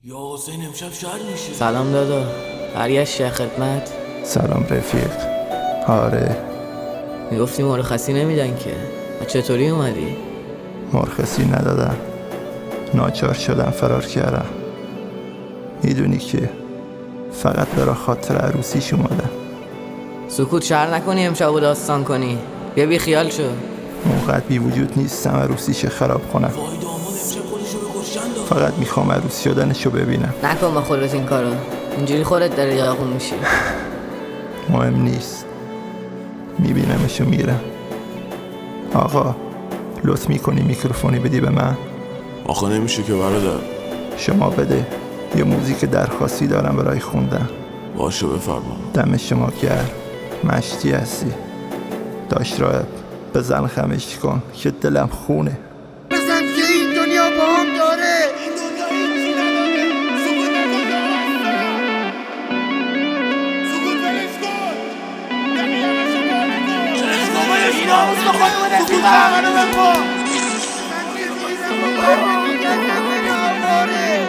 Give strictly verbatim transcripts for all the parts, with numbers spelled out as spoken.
یا حسین امشب شهر میشه. سلام دادا، برگشتی خدمت؟ سلام رفیق. آره میگفتی مرخصی نمیدن که، چطوری اومدی؟ مرخصی ندادن، ناچار شدم فرار کردم. میدونی که فقط برا خاطر عروسیش اومدم. سکوت شهر نکنی امشب و داستان کنی، بیا بی خیال شو. موقعت بی وجود نیستم عروسیش خراب کنم. وای داماد امشب خودشو به کشتن داد. فقط میخوام عروس شدنشو ببینم. نکن با خودت این کارو، اینجوری خودت داره یاغون میشی. مهم نیست، میبینمشو میرم. آقا لطف میکنی میکروفونی بدی به من؟ آخه نمیشه که برادر. شما بده، یه موزیک درخواستی دارم برای خوندن. باشه بفرما. دم شما گرم، مشتی هستی. داشت راهب بزن خمش کن که دلم خونه. بزن که این دنیا با هم داره، این دنیا هیچی نداره. سکوت نکن، سکوت ولش کن. نمیامه شما نکن، چرش کن ولش کن. ناموز به خودمون رفیقم منو بکن. بزن که این دنیا با هم داره.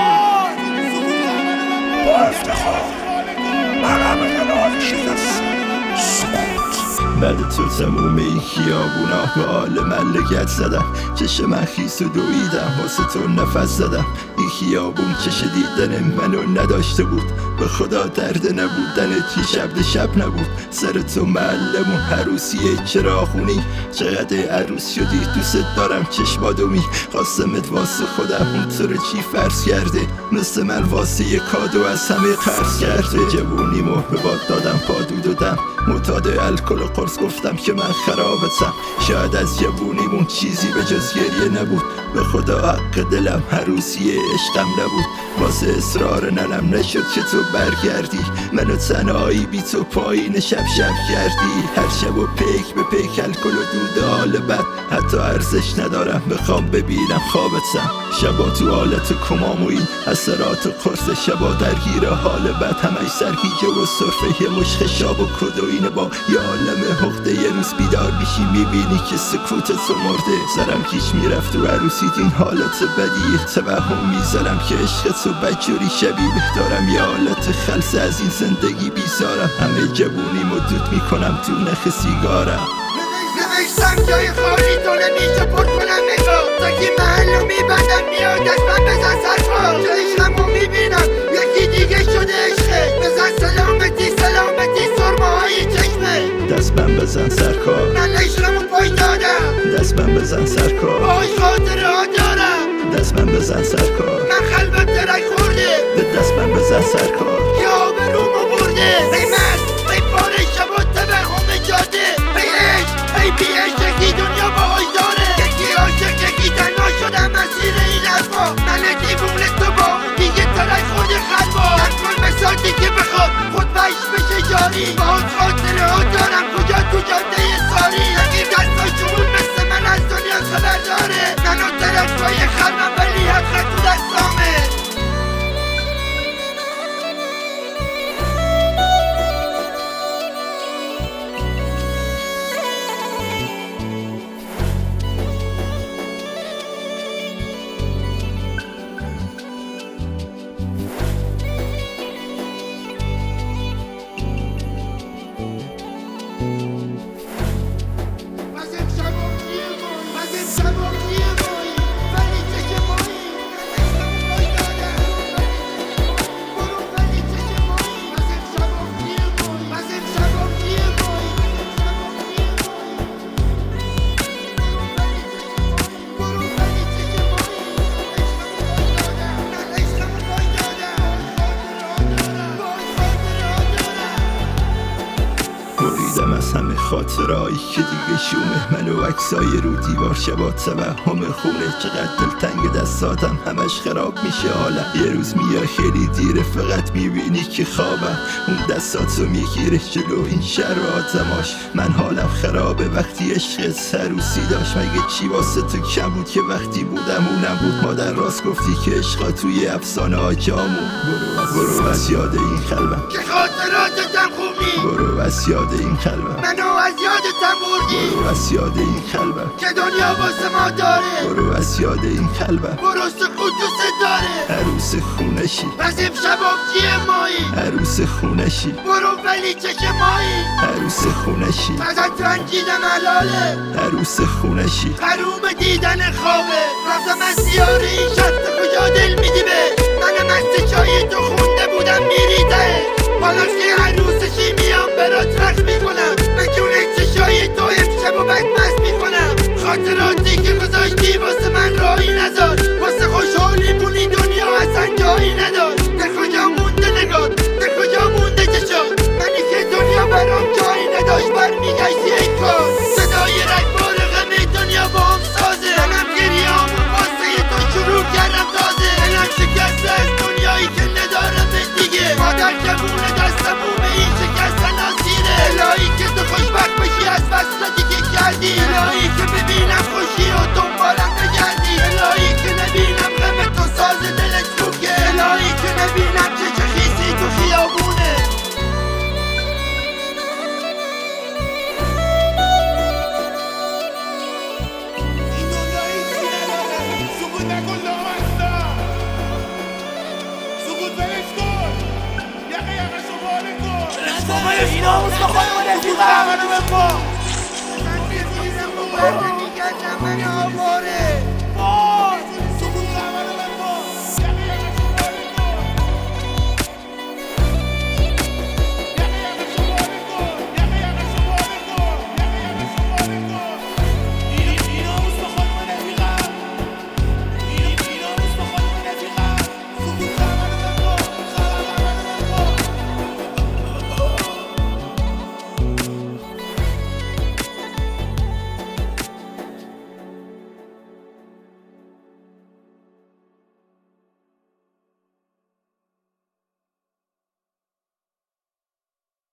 با افتخار من همه نال شکست. سکوت بعد تو تموم این خیابونا به آل من لگت زدم. چش من خیس و دویدم واسه تو نفس زدم. این خیابون چش دیدن منو نداشته بود. به خدا درد نبودن تی شب ده شب نبود. سر تو معلمون عروسیه چراغونی. چقدر عروس شدی دوست دارم چشمادومی. قاسمت واسه خودم اون تو رو چی فرض کرده. مثل من واسه یه کادو از همه قرض کرده. جوونیمو به باد دادم پادو دادم. معتاد الکل و قرص گفتم که من خرابتم. شاید از جوونیمون چیزی به جز گریه نبود. به خدا حق دلم عروسیه عشقم نبود. واسه اصرار ننم نشد که تو برگردی. منو تنهایی بی تو پایین شب شب کردی. هر شب و پیک به پیک الکل و دود حال بد. حتی ارزش ندارم بخوام ببینم خوابتم. شبا تو حالت کمامویی اثرات و قرص. شبا درگیر حال بد همش سرگیجه و صرفه. یه مشخ شاب و کدوینه با یه عالم حقده. یه روز بیدار میشی میبینی که سکوت تو مرده. سرم کیش میرفت و عروسیت این حالت بدیه. توهم میذارم که عشق تو بدجوری شبیه دارم. یه حالت خلصه از این زندگی بیزارم. همه جوونی مدود میکنم تو نخ سیگارم. نوشتم جای خالی تو نمیشه پر کنم نگاه. تا که محلو میبندم میادت من بزن سرکار. عشقمو میبینم یکی دیگه شده عشقه. بزن سلامتی سلامتی سرمه های چشمه. دست من بزن سرکار، من عشقمو پای دادم. دست من بزن سرکار، باش خاطره ها دارم. دست من بزن سرکار. من قلبم درک خورده. به دست من بزن سرکار. که آبرومو برده. ای من ای پاره شبا توهم جاده. ای عشق ای بی عشق یکی دنیا باهاش داره. یکی عاشق یکی تنها شدم مسیر این حرفا. من دیوونه تو با دیگه ترک خورده خلبا. نکن بساتی که بخواد خود بش بشه جاری. باهاش خاطره ها دارم کجا تو جاده ساری. یکی دستاشون مثل من از دنیا خبر داره. منو طرفای خلبم ولی حقیقت تو دستامه. بریدم از همه خاطرهایی که دیگه شومه. من و عکسای رو دیوار شبا توهم خونه. چقدر دلتنگ دستاتم همش خراب میشه حالم. یه روز میای خیلی دیره فقط میبینی که خوابم. اون دستاتو میگیره جلو این شهر و آدماش. من حالم خرابه وقتی عشقت عروسی داشت. مگه چی واسه تو کم بود که وقتی بودم اونم بود. مادر راست گفتی که عشقا توی افسانه ها جامون. برو از, برو از یاد این قلبم که خاطراتتم خوب بردی برو از یاد این قلبم، منو از یادتم بردی برو از یاد این قلبم، که دنیا واسه ما داره برو از یاد این قلبم. برو سکوت دوست داره عروس خونشی، پس امشب آبجی مایی عروس خونشی، برو ولی چش مایی عروس خونشی، ازت رنجیدم حلاله عروس خونشی. حروم دیدن خوابه رفتم از دیاره این شخص کجا دل میدی به من مست چای تو خونده بودم میریده حالا که عروسشی میام برات رخ میکنم به جونه چشای تو امشب و بد مست میکنم خاطراتی که گذاشتی واسه من راهی نذار واسه خوشحالی مونی دنیا اصلا جایی ندار به کجا مونده نگاه به کجا مونده چشا منی که دنیا برام جایی نداشت برمیگشتی ای کار صدای رگبار غم دنیا با هم سازه منم گریام واسه تو شروع کردم تازه دلم شکسته از دنیایی که ندارم دیگه مادر جمونه دستمون به این شکستن آسیره الهی که تو خوشبخت بشی از وصلاتی که کردی الهی که ببینم خوشی و دنبالم نگردی الهی که نبینم غم تو ساز دلت فوکه الهی که نبینم چه چه خیسی تو خیابونه این دنیا هیچی نداره سکوت نکن لامصدا سکوت ولش کن یقه یقه شو باره کن اینا مستخواه من رفیقم منو بپا